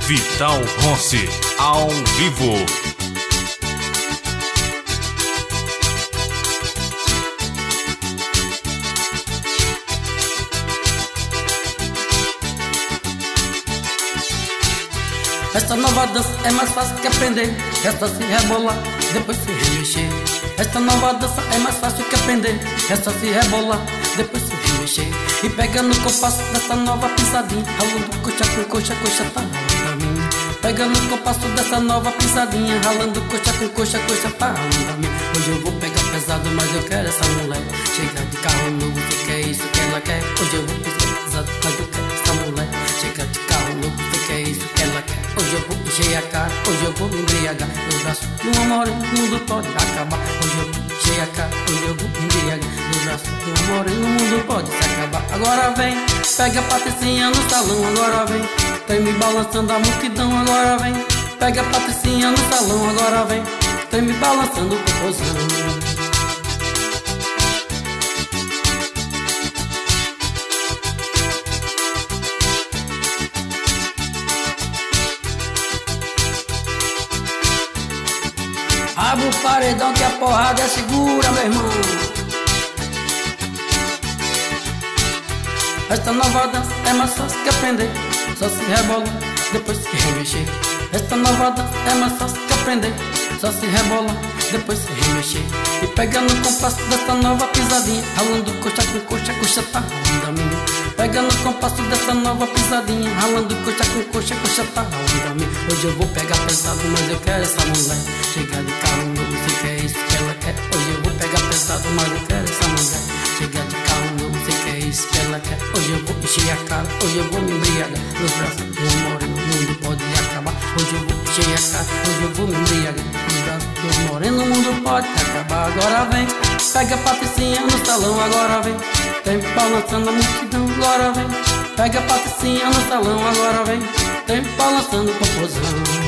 Vital Rossi, ao vivo. Esta nova dança é mais fácil que aprender. É só se rebolar, depois se remexer. Esta nova dança é mais fácil que aprender. É só se rebolar, depois se remexer. E pega no compasso dessa nova pisadinha, ralando coxa com coxa, coxa tá rolando a mim. Pega no compasso dessa nova pisadinha, ralando coxa com coxa, coxa tá rolando a mim. Hoje eu vou pegar pesado, mas eu quero essa mulher. Chega de carro novo, você quer isso que ela quer. Hoje eu vou pegar pesado, mas eu quero essa mulher. Chega de carro novo, você quer isso que ela quer. Hoje eu vou encher a cara, hoje eu vou me embriagar. Meus braços no amor, o mundo pode acabar. Hoje eu vou encher a cara, hoje eu vou me embriagar. Meus braços no amor, o mundo pode se acabar. Agora vem, pega a Patricinha no salão. Agora vem, tem me balançando a multidão. Agora vem, pega a Patricinha no salão. Agora vem, tem me balançando o popozão. Abre o paredão que a porrada é segura, meu irmão. Esta nova dança é mais fácil que aprender. Só se rebola, depois se remexer. Esta nova dança é mais fácil que aprender. Só se rebola, depois se remexer. E pega no compasso dessa nova pisadinha, ralando coxa com coxa, coxa tá rolando a mim. Pega no compasso dessa nova pisadinha, ralando coxa com coxa, coxa tá rolando a mim. Hoje eu vou pegar pesado, mas eu quero essa mulher. Chegar de carro novo, você quer isso que ela quer. Hoje eu vou pegar pesado, mas eu quero essa mulher. Chegar de carro novo, você quer isso que ela quer. Hoje eu vou encher a cara, hoje eu vou me embriagar. Meus braços do moreno, o mundo pode acabar. Hoje eu vou encher a cara, hoje eu vou me embriagar. Meus braços do moreno, o mundo pode acabar. Agora vem, pega a Patricinha no salão. Agora vem, tem balançando a multidão. Agora vem, pega a Patricinha no salão. Agora vem, tem balançando o popozão.